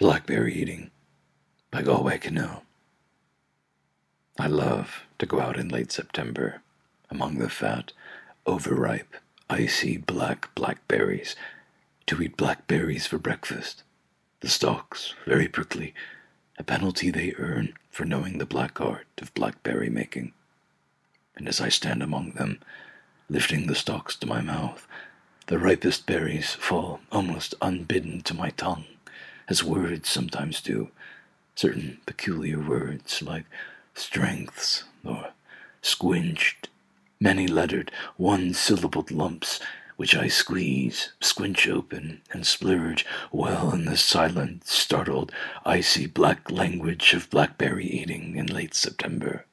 Blackberry Eating by Galway Canoe. I love to go out in late September among the fat, overripe, icy blackberries, to eat blackberries for breakfast. The stalks, very prickly, a penalty they earn for knowing the black art of blackberry making. And as I stand among them, lifting the stalks to my mouth, the ripest berries fall almost unbidden to my tongue, as words sometimes do, certain peculiar words like strengths or squinched, many-lettered, one-syllabled lumps, which I squeeze, squinch open, and splurge well in the silent, startled, icy black language of blackberry eating in late September.